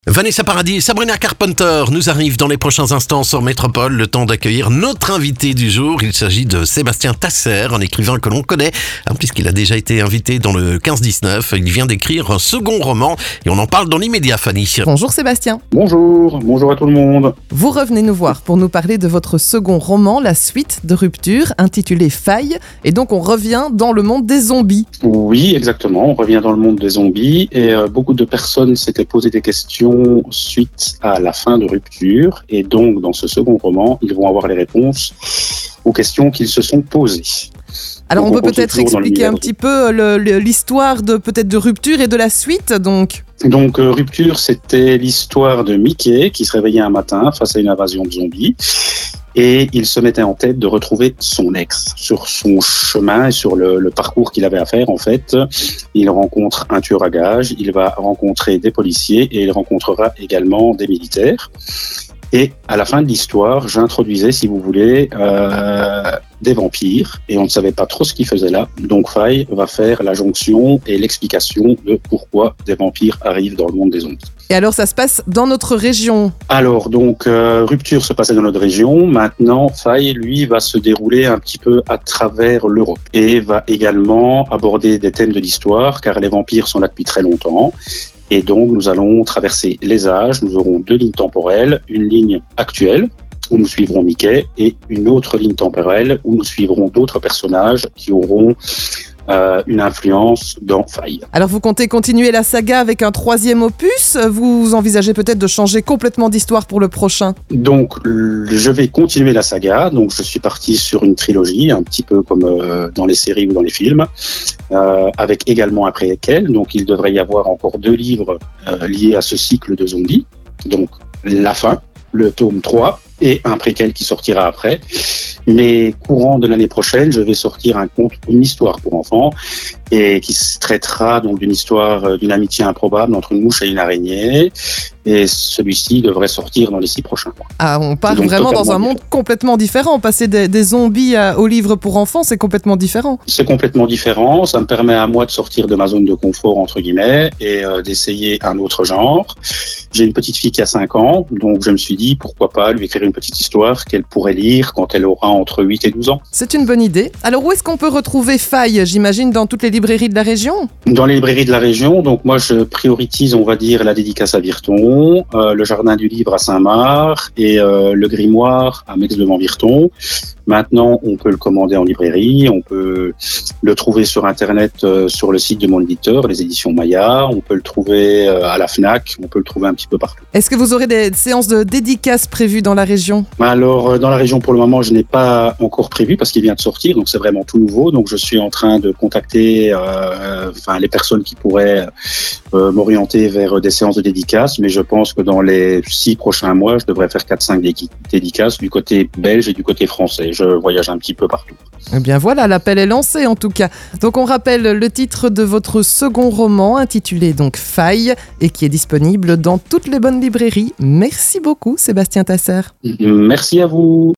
Vanessa Paradis et Sabrina Carpenter nous arrivent dans les prochains instants sur Métropole, le temps d'accueillir notre invité du jour. Il s'agit de Sébastien Tasser, un écrivain que l'on connaît, puisqu'il a déjà été invité dans le 15-19. Il vient d'écrire un second roman et on en parle dans l'immédiat, Fanny. Bonjour Sébastien. Bonjour à tout le monde. Vous revenez nous voir pour nous parler de votre second roman, la suite de Rupture, intitulé Faille. Et donc on revient dans le monde des zombies. Oui, exactement, on revient dans le monde des zombies et beaucoup de personnes s'étaient posé des questions suite à la fin de Rupture, et donc dans ce second roman, ils vont avoir les réponses aux questions qu'ils se sont posées. Alors donc, on peut peut-être expliquer un petit peu l'histoire de Rupture et de la suite, donc. Donc Rupture, c'était l'histoire de Mickey qui se réveillait un matin face à une invasion de zombies. Et il se mettait en tête de retrouver son ex. Sur son chemin et sur le parcours qu'il avait à faire, en fait, il rencontre un tueur à gages, il va rencontrer des policiers et il rencontrera également des militaires. Et à la fin de l'histoire, j'introduisais, si vous voulez, des vampires, et on ne savait pas trop ce qu'ils faisaient là. Donc Faille va faire la jonction et l'explication de pourquoi des vampires arrivent dans le monde des zombies. Et alors ça se passe dans notre région. Alors donc Rupture se passait dans notre région. Maintenant Faille, lui, va se dérouler un petit peu à travers l'Europe et va également aborder des thèmes de l'histoire, car les vampires sont là depuis très longtemps. Et donc, nous allons traverser les âges. Nous aurons deux lignes temporelles, une ligne actuelle où nous suivrons Mickey et une autre ligne temporelle où nous suivrons d'autres personnages qui auront une influence dans Faille. Alors, vous comptez continuer la saga avec un troisième opus ? Vous envisagez peut-être de changer complètement d'histoire pour le prochain ? Donc, je vais continuer la saga. Donc, je suis parti sur une trilogie, un petit peu comme dans les séries ou dans les films. Avec également un préquel. Donc, il devrait y avoir encore 2 livres liés à ce cycle de zombies. Donc, la fin, le tome 3, et un préquel qui sortira après. Mais courant de l'année prochaine, je vais sortir un conte, une histoire pour enfants, et qui traitera donc d'une histoire d'une amitié improbable entre une mouche et une araignée. Et celui-ci devrait sortir dans les 6 prochains mois. Ah, on part vraiment dans un monde complètement différent. Passer des zombies aux livres pour enfants, c'est complètement différent. C'est complètement différent. Ça me permet à moi de sortir de ma zone de confort, entre guillemets, et d'essayer un autre genre. J'ai une petite fille qui a 5 ans, donc je me suis dit, pourquoi pas lui écrire une petite histoire qu'elle pourrait lire quand elle aura entre 8 et 12 ans. C'est une bonne idée. Alors, où est-ce qu'on peut retrouver Faille ? J'imagine dans toutes les librairies de la région ? Dans les librairies de la région, donc moi je priorise, on va dire, la dédicace à Virton, le Jardin du Livre à Saint-Marc et le Grimoire à Mex-le-Vent-Virton. Maintenant, on peut le commander en librairie, on peut le trouver sur Internet, sur le site de mon éditeur, les éditions Maya, on peut le trouver à la Fnac, on peut le trouver un petit peu partout. Est-ce que vous aurez des séances de dédicaces prévues dans la région ? Alors, dans la région, pour le moment, je n'ai pas encore prévu parce qu'il vient de sortir, donc c'est vraiment tout nouveau. Donc, je suis en train de contacter les personnes qui pourraient m'orienter vers des séances de dédicaces, mais je pense que dans les 6 prochains mois, je devrais faire 4-5 dédicaces du côté belge et du côté français. Je voyage un petit peu partout. Eh bien voilà, l'appel est lancé en tout cas. Donc on rappelle le titre de votre second roman intitulé donc Faille et qui est disponible dans toutes les bonnes librairies. Merci beaucoup Sébastien Tasser. Merci à vous.